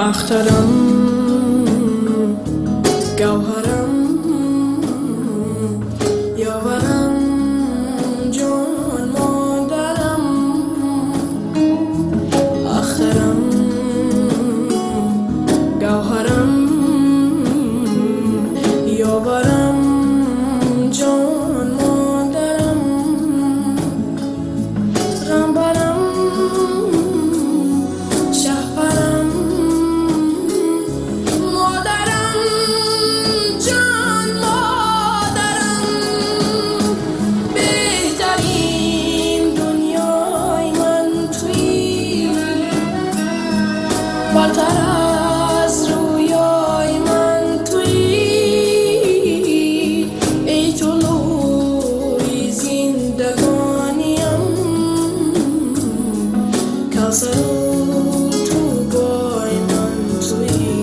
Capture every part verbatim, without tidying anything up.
اخترم گوهرم یاورم جان مادرم اخترم گوهرم یاورم جان مادرم رنبرم شهپرم مادرم جان مادرم بهترین دنیای من تویی بالتر از رویای من تویی ای طلوعی زندگانیم کوثر تو بای من تویی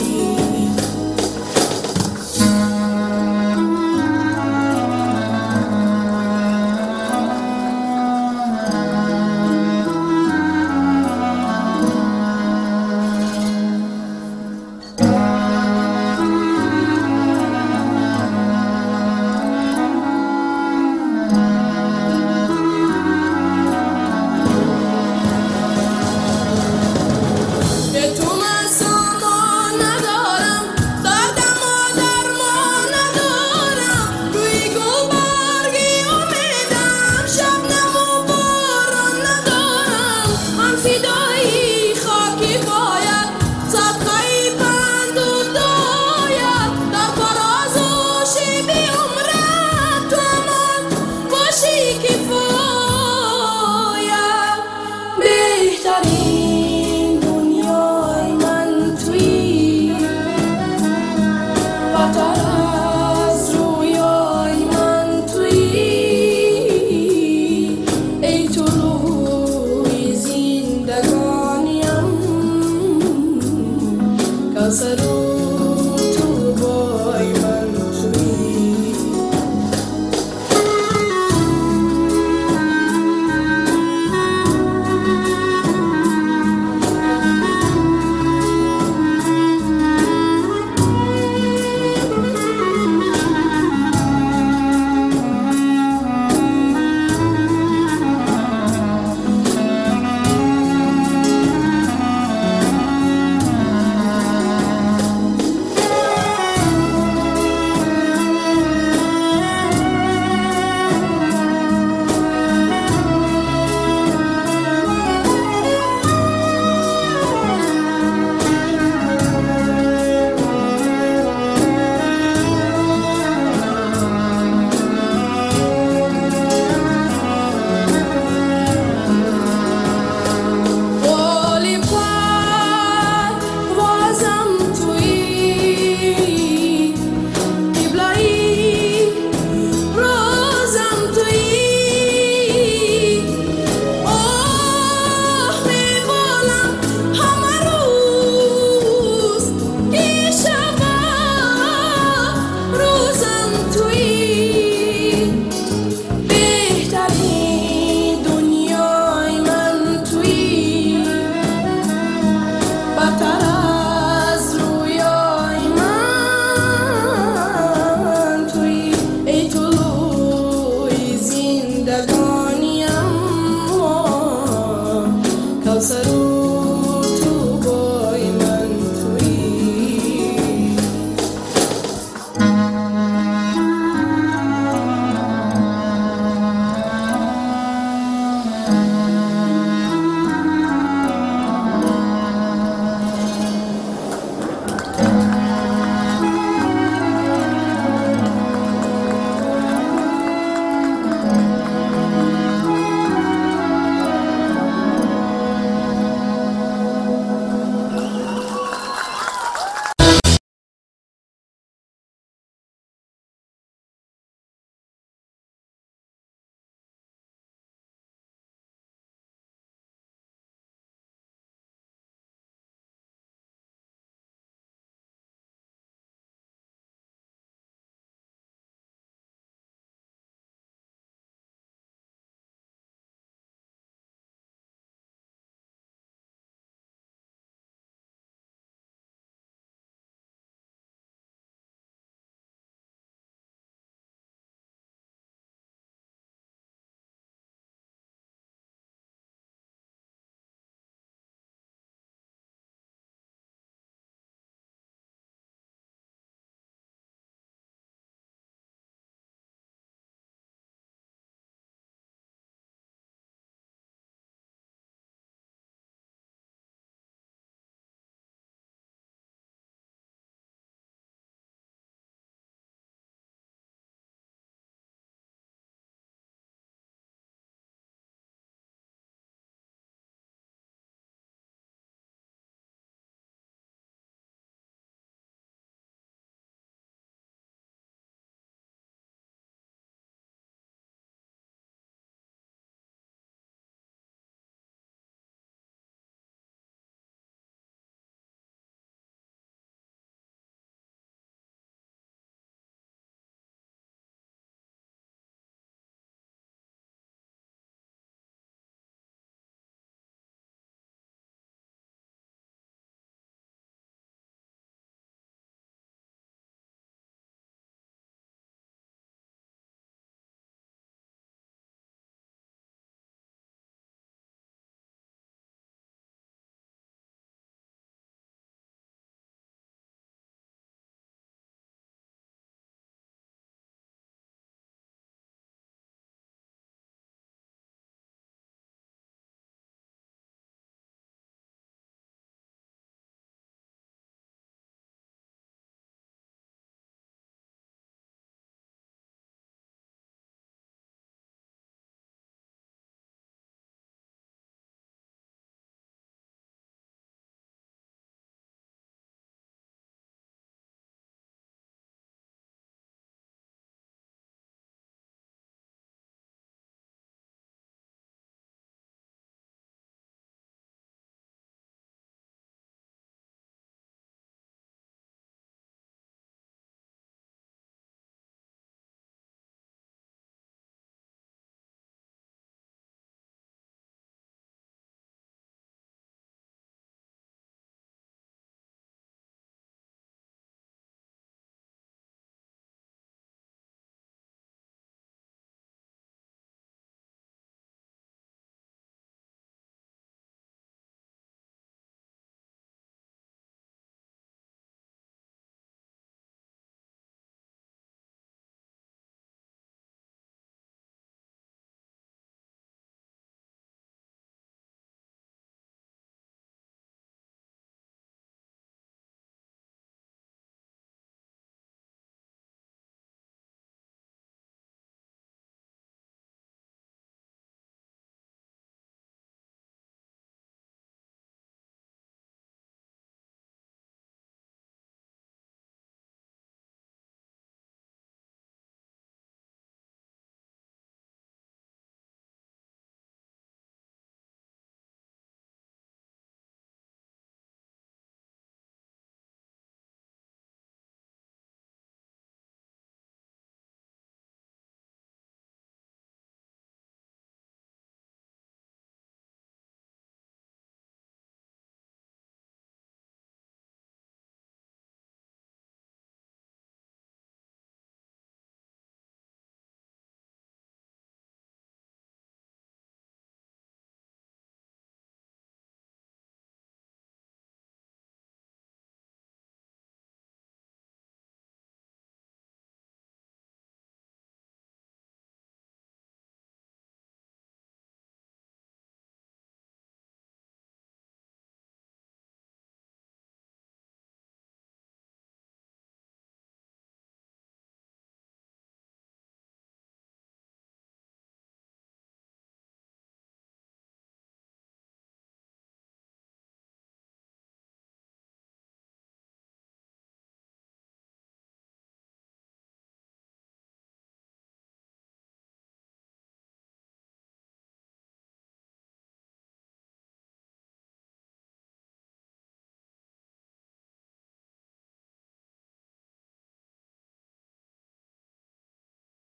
به تو من سامان ندارم دردم و درمان ندارم روی گل برگی امیدم شبنم و باران ندارم من فدایی خاکی باید صدقه پند و داید در فراز و شیب عمرت تو امان باشی کفایت بهترین دنیای من تویی بالتر از رویای من تویی ای طلوعی زندگانیم کوثر تو بای من تویی قولی پروازم تویی قبله‌ای روزم تویی آه می‌بالم همه روز که شب روزم تویی بهترین دنیای من تویی بالتر از رویای من تویی ای طلوعی زندگانیم کوثر